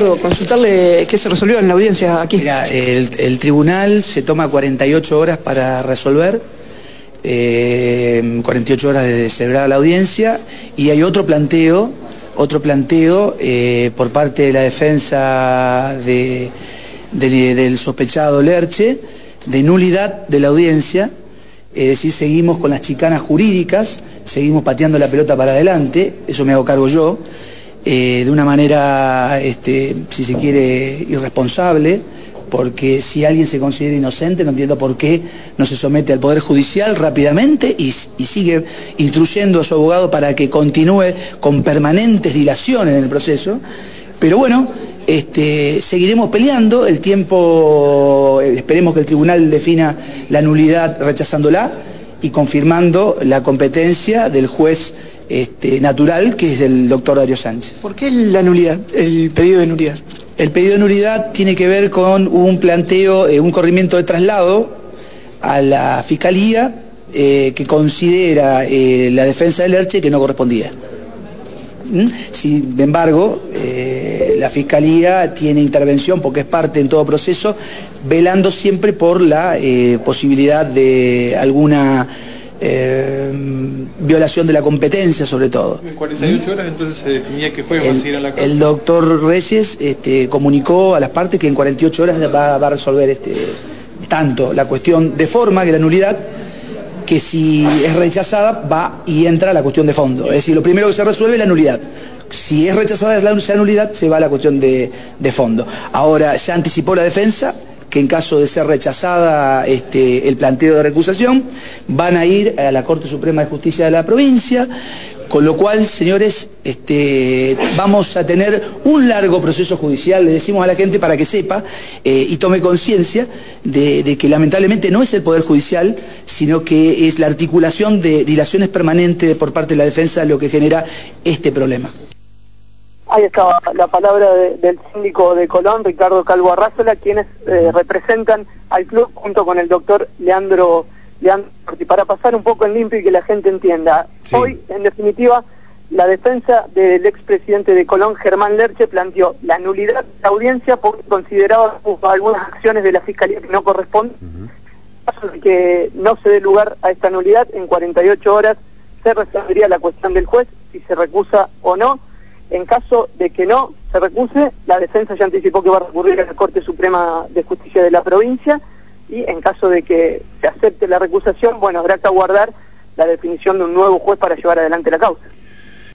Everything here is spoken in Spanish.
abogado, consultarle qué se resolvió en la audiencia aquí. Mira, el tribunal se toma 48 horas para resolver, 48 horas desde celebrada la audiencia, y hay otro planteo por parte de la defensa del sospechado Lerche, de nulidad de la audiencia. Es decir, seguimos con las chicanas jurídicas, seguimos pateando la pelota para adelante, eso me hago cargo yo, de una manera, si se quiere, irresponsable, porque si alguien se considera inocente, no entiendo por qué no se somete al Poder Judicial rápidamente y sigue instruyendo a su abogado para que continúe con permanentes dilaciones en el proceso. Pero bueno, seguiremos peleando, el tiempo, esperemos que el tribunal defina la nulidad rechazándola y confirmando la competencia del juez natural, que es el doctor Darío Sánchez. ¿Por qué la nulidad, el pedido de nulidad? El pedido de nulidad tiene que ver con un planteo, un corrimiento de traslado a la Fiscalía que considera la defensa de Lerche que no correspondía. Sin embargo, la Fiscalía tiene intervención porque es parte en todo proceso, velando siempre por la posibilidad de alguna violación de la competencia, sobre todo. En 48 horas entonces se definía qué juez va a seguir a la causa. El doctor Reyes comunicó a las partes que en 48 horas va a resolver tanto la cuestión de forma, que la nulidad, que si es rechazada va y entra la cuestión de fondo. Es decir, lo primero que se resuelve es la nulidad. Si es rechazada esa nulidad, se va a la cuestión de fondo. Ahora, ya anticipó la defensa que en caso de ser rechazada el planteo de recusación, van a ir a la Corte Suprema de Justicia de la provincia, con lo cual, señores, vamos a tener un largo proceso judicial, le decimos a la gente para que sepa y tome conciencia de que lamentablemente no es el Poder Judicial, sino que es la articulación de dilaciones permanentes por parte de la defensa lo que genera este problema. Ahí estaba la palabra del síndico de Colón, Ricardo Calvo Arrázola, quienes representan al club junto con el doctor Leandro, para pasar un poco en limpio y que la gente entienda. Sí. Hoy, en definitiva, la defensa del expresidente de Colón, Germán Lerche, planteó la nulidad de la audiencia porque consideraba algunas acciones de la Fiscalía que no corresponden. En caso de que no se dé lugar a esta nulidad, en 48 horas se resolvería la cuestión del juez, si se recusa o no. En caso de que no se recuse, la defensa ya anticipó que va a recurrir a la Corte Suprema de Justicia de la provincia, y en caso de que se acepte la recusación, bueno, habrá que aguardar la definición de un nuevo juez para llevar adelante la causa.